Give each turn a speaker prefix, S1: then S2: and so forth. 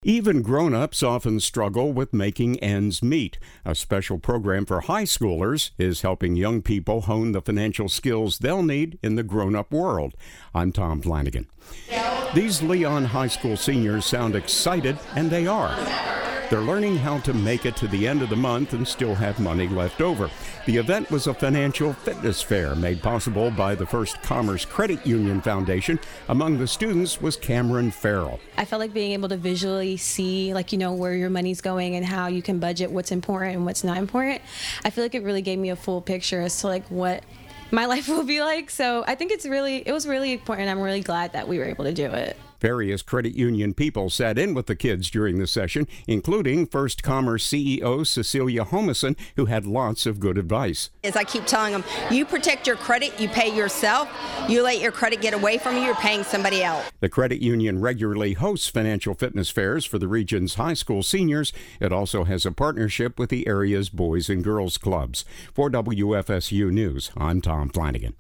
S1: Even grown-ups often struggle with making ends meet. A special program for high schoolers is helping young people hone the financial skills they'll need in the grown-up world. I'm Tom Flanagan. These Leon High School seniors sound excited, and they are. They're learning how to make it to the end of the month and still have money left over. The event was a financial fitness fair made possible by the First Commerce Credit Union Foundation. Among the students was Cameron Farrell.
S2: I felt like being able to visually see, where your money's going and how you can budget what's important and what's not important. I feel like it really gave me a full picture as to what my life will be like. So I think it was really important. I'm really glad that we were able to do it.
S1: Various credit union people sat in with the kids during the session, including First Commerce CEO Cecilia Homison, who had lots of good advice.
S3: As I keep telling them, you protect your credit, you pay yourself. You let your credit get away from you, you're paying somebody else.
S1: The credit union regularly hosts financial fitness fairs for the region's high school seniors. It also has a partnership with the area's Boys and Girls Clubs. For WFSU News, I'm Tom Flanagan.